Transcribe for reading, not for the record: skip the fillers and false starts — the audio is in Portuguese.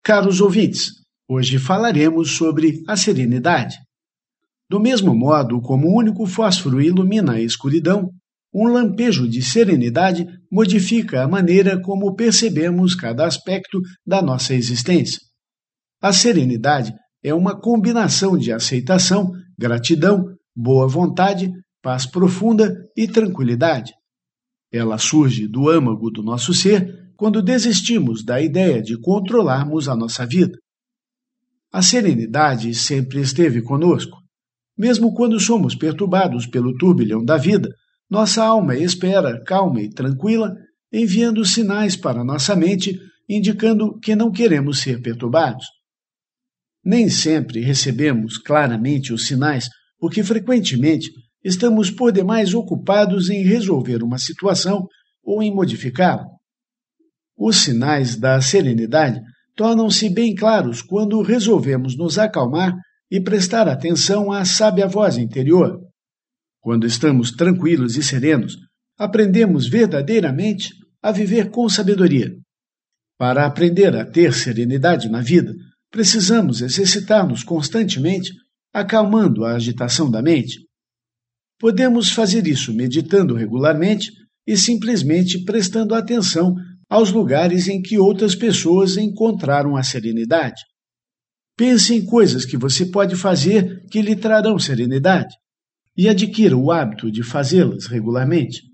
Caros ouvintes, hoje falaremos sobre a serenidade. Do mesmo modo como o único fósforo ilumina a escuridão, um lampejo de serenidade modifica a maneira como percebemos cada aspecto da nossa existência. A serenidade é uma combinação de aceitação, gratidão, boa vontade, paz profunda e tranquilidade. Ela surge do âmago do nosso ser quando desistimos da ideia de controlarmos a nossa vida. A serenidade sempre esteve conosco. Mesmo quando somos perturbados pelo turbilhão da vida, nossa alma espera calma e tranquila, enviando sinais para nossa mente, indicando que não queremos ser perturbados. Nem sempre recebemos claramente os sinais, porque frequentemente estamos por demais ocupados em resolver uma situação ou em modificá-la. Os sinais da serenidade tornam-se bem claros quando resolvemos nos acalmar e prestar atenção à sábia voz interior. Quando estamos tranquilos e serenos, aprendemos verdadeiramente a viver com sabedoria. Para aprender a ter serenidade na vida, precisamos exercitar-nos constantemente, acalmando a agitação da mente. Podemos fazer isso meditando regularmente e simplesmente prestando atenção aos lugares em que outras pessoas encontraram a serenidade. Pense em coisas que você pode fazer que lhe trarão serenidade e adquira o hábito de fazê-las regularmente.